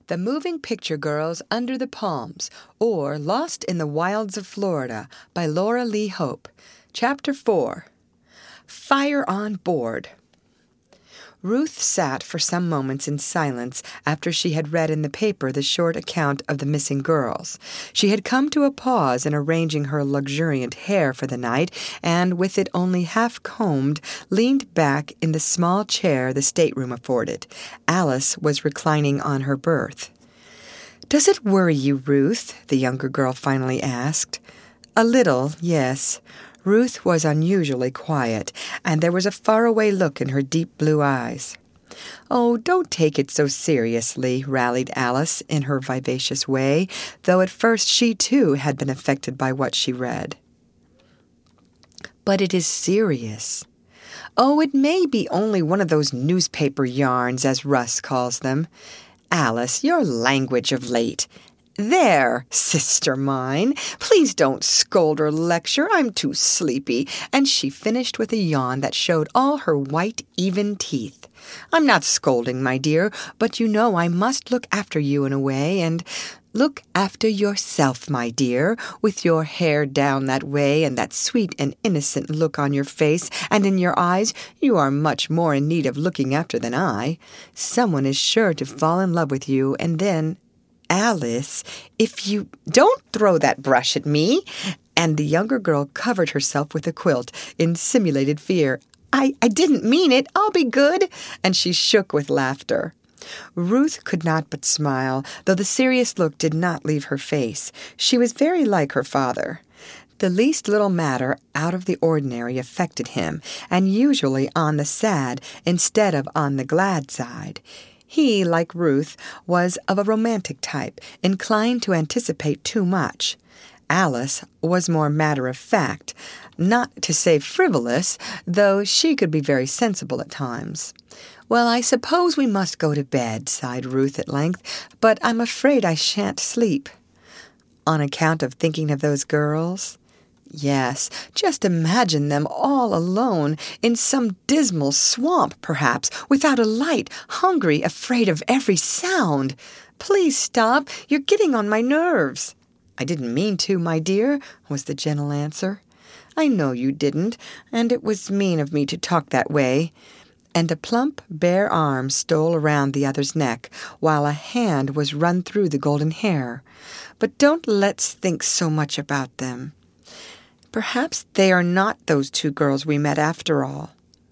The Moving Picture Girls Under the Palms, or Lost in the Wilds of Florida by Laura Lee Hope. Chapter 4. Fire on Board. Ruth sat for some moments in silence after she had read in the paper the short account of the missing girls. She had come to a pause in arranging her luxuriant hair for the night, and, with it only half-combed, leaned back in the small chair the stateroom afforded. Alice was reclining on her berth. "Does it worry you, Ruth?" the younger girl finally asked. "A little, yes." Ruth was unusually quiet, and there was a faraway look in her deep blue eyes. "Oh, don't take it so seriously," rallied Alice in her vivacious way, though at first she, too, had been affected by what she read. "But it is serious." "Oh, it may be only one of those newspaper yarns, as Russ calls them." "Alice, your language of late." "There, sister mine, please don't scold or lecture. I'm too sleepy," and she finished with a yawn that showed all her white, even teeth. "I'm not scolding, my dear, but you know I must look after you in a way, and look after yourself, my dear, with your hair down that way and that sweet and innocent look on your face and in your eyes. You are much more in need of looking after than I. Someone is sure to fall in love with you, and then... Alice, if you don't throw that brush at me," and the younger girl covered herself with a quilt in simulated fear. I didn't mean it. I'll be good." And she shook with laughter. Ruth could not but smile, though the serious look did not leave her face. She was very like her father. The least little matter out of the ordinary affected him, and usually on the sad instead of on the glad side. He, like Ruth, was of a romantic type, inclined to anticipate too much. Alice was more matter-of-fact, not to say frivolous, though she could be very sensible at times. "Well, I suppose we must go to bed," sighed Ruth at length, "but I'm afraid I shan't sleep." "On account of thinking of those girls?" "Yes, just imagine them all alone, in some dismal swamp, perhaps, without a light, hungry, afraid of every sound. Please stop, you're getting on my nerves." "I didn't mean to, my dear," was the gentle answer. "I know you didn't, and it was mean of me to talk that way." And a plump, bare arm stole around the other's neck, while a hand was run through the golden hair. "But don't let's think so much about them. Perhaps they are not those two girls we met after all."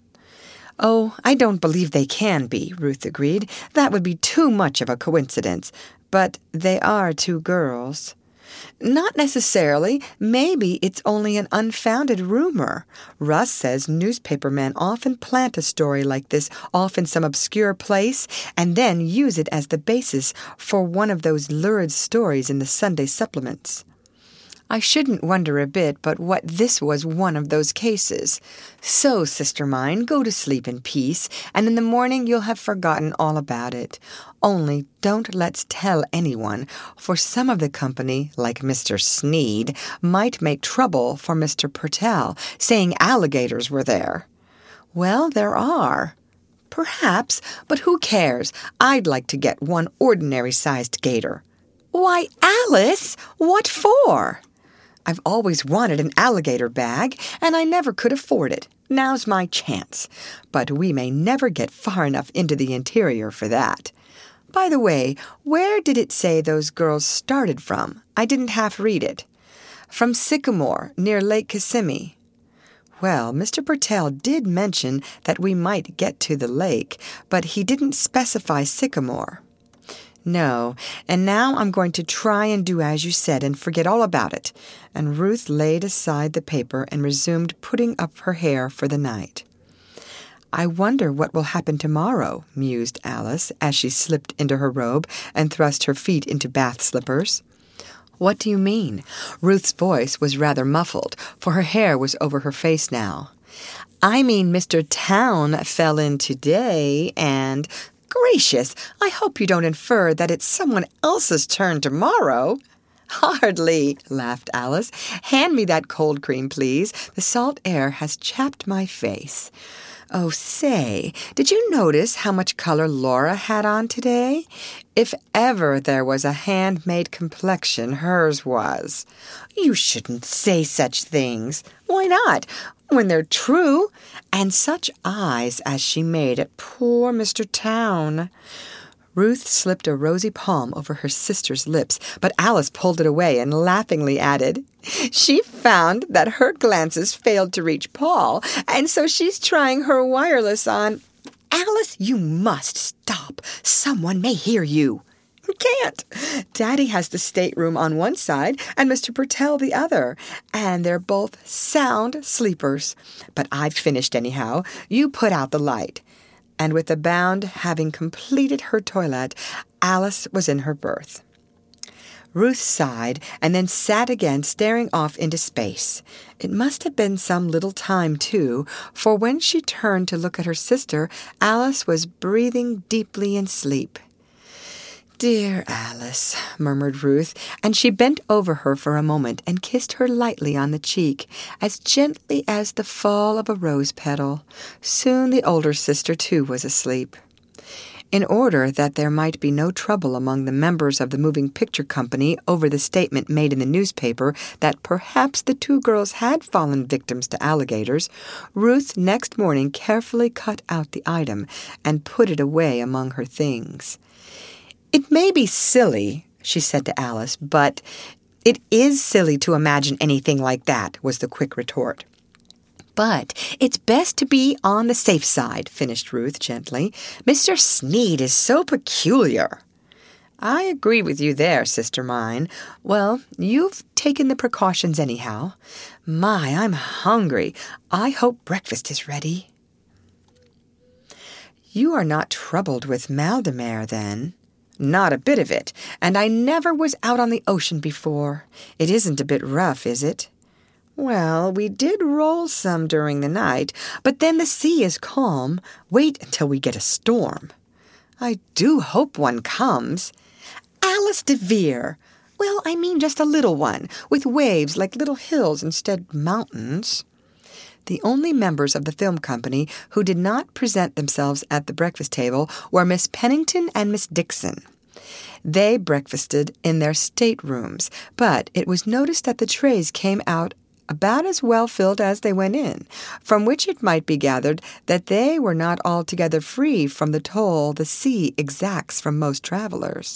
"Oh, I don't believe they can be," Ruth agreed. "That would be too much of a coincidence. But they are two girls." "Not necessarily. Maybe it's only an unfounded rumor. Russ says newspaper men often plant a story like this off in some obscure place and then use it as the basis for one of those lurid stories in the Sunday supplements. I shouldn't wonder a bit but what this was one of those cases. So, sister mine, go to sleep in peace, and in the morning you'll have forgotten all about it. Only don't let's tell anyone, for some of the company, like Mr. Sneed, might make trouble for Mr. Purtell, saying alligators were there." "Well, there are." "Perhaps, but who cares? I'd like to get one ordinary-sized gator." "Why, Alice, what for?" "I've always wanted an alligator bag, and I never could afford it. Now's my chance. But we may never get far enough into the interior for that. By the way, where did it say those girls started from? I didn't half read it." "From Sycamore, near Lake Kissimmee." "Well, Mr. Purtell did mention that we might get to the lake, but he didn't specify Sycamore." "No, and now I'm going to try and do as you said and forget all about it." And Ruth laid aside the paper and resumed putting up her hair for the night. "I wonder what will happen tomorrow," mused Alice as she slipped into her robe and thrust her feet into bath slippers. "What do you mean?" Ruth's voice was rather muffled, for her hair was over her face now. "I mean Mr. Town fell in today, and... Gracious, I hope you don't infer that it's someone else's turn tomorrow." "Hardly," laughed Alice. "Hand me that cold cream, please. The salt air has chapped my face." Oh, say, did you notice how much color Laura had on today? If ever there was a handmade complexion, hers was. You shouldn't say such things. Why not? When they're true. And such eyes as she made at poor Mr. Town. Ruth slipped a rosy palm over her sister's lips, but Alice pulled it away and laughingly added, "She found that her glances failed to reach Paul, and so she's trying her wireless on—" "Alice, you must stop. Someone may hear you." "Can't. Daddy has the stateroom on one side and Mr. Purtell the other, and they're both sound sleepers. But I've finished anyhow. You put out the light." And with a bound, having completed her toilet, Alice was in her berth. Ruth sighed and then sat again staring off into space. It must have been some little time, too, for when she turned to look at her sister, Alice was breathing deeply in sleep. "Dear Alice," murmured Ruth, and she bent over her for a moment and kissed her lightly on the cheek, as gently as the fall of a rose petal. Soon the older sister, too, was asleep. In order that there might be no trouble among the members of the moving picture company over the statement made in the newspaper that perhaps the two girls had fallen victims to alligators, Ruth next morning carefully cut out the item and put it away among her things. "It may be silly," she said to Alice, "but it is silly to imagine anything like that," was the quick retort. "But it's best to be on the safe side," finished Ruth gently. "Mr. Sneed is so peculiar." "I agree with you there, sister mine. Well, you've taken the precautions anyhow. My, I'm hungry. I hope breakfast is ready." "You are not troubled with mal-de-mer, then?" "Not a bit of it, and I never was out on the ocean before. It isn't a bit rough, is it?" "Well, we did roll some during the night, but then the sea is calm. Wait until we get a storm." "I do hope one comes." "Alice DeVere!" "Well, I mean just a little one, with waves like little hills instead of mountains." The only members of the film company who did not present themselves at the breakfast table were Miss Pennington and Miss Dixon. They breakfasted in their staterooms, but it was noticed that the trays came out about as well filled as they went in, from which it might be gathered that they were not altogether free from the toll the sea exacts from most travelers.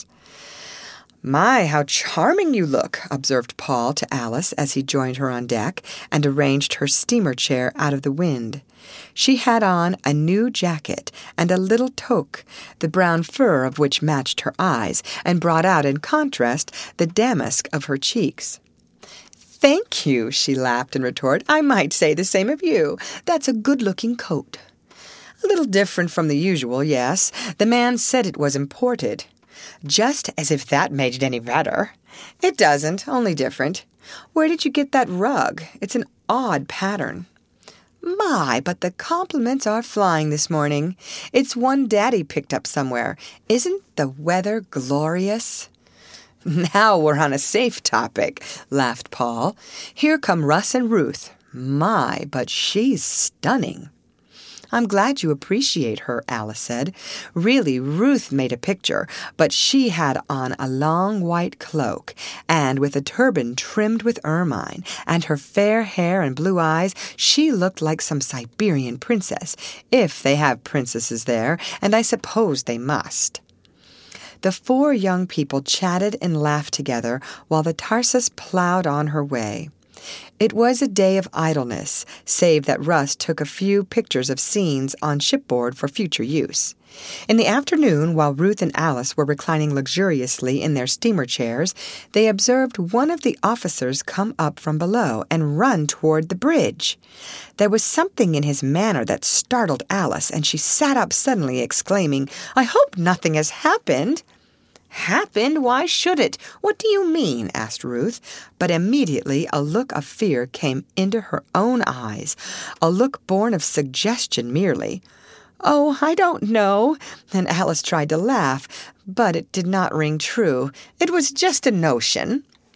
"My, how charming you look," observed Paul to Alice as he joined her on deck and arranged her steamer chair out of the wind. She had on a new jacket and a little toque, the brown fur of which matched her eyes and brought out in contrast the damask of her cheeks. "Thank you," she laughed in retort. "I might say the same of you. That's a good-looking coat." "A little different from the usual, yes. The man said it was imported." "Just as if that made it any better." "It doesn't, only different. Where did you get that rug? It's an odd pattern." "My, but the compliments are flying this morning. It's one Daddy picked up somewhere. Isn't the weather glorious?" "Now we're on a safe topic," laughed Paul. "Here come Russ and Ruth. My, but she's stunning." "I'm glad you appreciate her," Alice said. "Really, Ruth made a picture, but she had on a long white cloak, and with a turban trimmed with ermine, and her fair hair and blue eyes, she looked like some Siberian princess, if they have princesses there, and I suppose they must." The four young people chatted and laughed together while the Tarsus plowed on her way. It was a day of idleness, save that Russ took a few pictures of scenes on shipboard for future use. In the afternoon, while Ruth and Alice were reclining luxuriously in their steamer chairs, they observed one of the officers come up from below and run toward the bridge. There was something in his manner that startled Alice, and she sat up suddenly, exclaiming, "I hope nothing has happened." "Happened? Why should it? What do you mean?" asked Ruth. But immediately a look of fear came into her own eyes, a look born of suggestion merely. "Oh, I don't know." And Alice tried to laugh, but it did not ring true. "It was just a notion."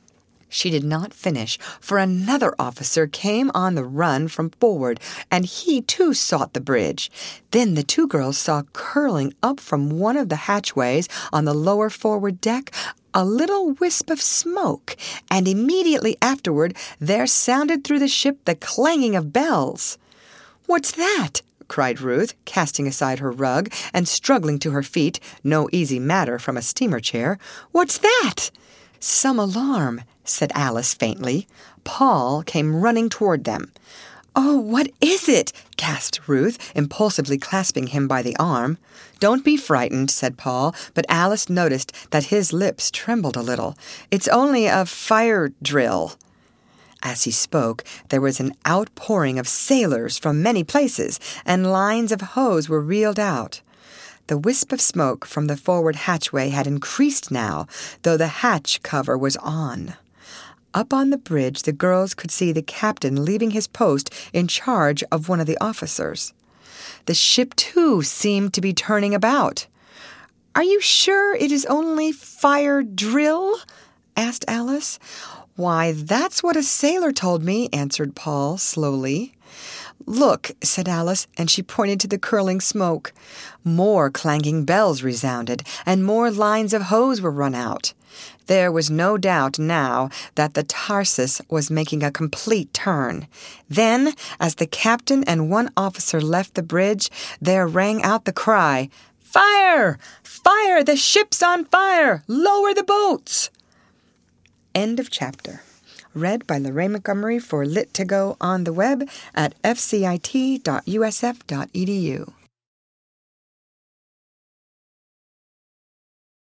She did not finish, for another officer came on the run from forward, and he too sought the bridge. Then the two girls saw curling up from one of the hatchways on the lower forward deck a little wisp of smoke, and immediately afterward there sounded through the ship the clanging of bells. "What's that?" cried Ruth, casting aside her rug and struggling to her feet, no easy matter from a steamer chair. "What's that?" "Some alarm," said Alice faintly. Paul came running toward them. "Oh, what is it?" gasped Ruth, impulsively clasping him by the arm. "Don't be frightened," said Paul, but Alice noticed that his lips trembled a little. "It's only a fire drill." As he spoke, there was an outpouring of sailors from many places, and lines of hose were reeled out. The wisp of smoke from the forward hatchway had increased now, though the hatch cover was on. Up on the bridge, the girls could see the captain leaving his post in charge of one of the officers. The ship, too, seemed to be turning about. "Are you sure it is only fire drill?" asked Alice. "Why, that's what a sailor told me," answered Paul slowly. "Look," said Alice, and she pointed to the curling smoke. More clanging bells resounded, and more lines of hose were run out. There was no doubt now that the Tarsus was making a complete turn. Then, as the captain and one officer left the bridge, there rang out the cry, "Fire! Fire! The ship's on fire! Lower the boats!" End of chapter. Read by Lorraine Montgomery for Lit2Go on the web at fcit.usf.edu.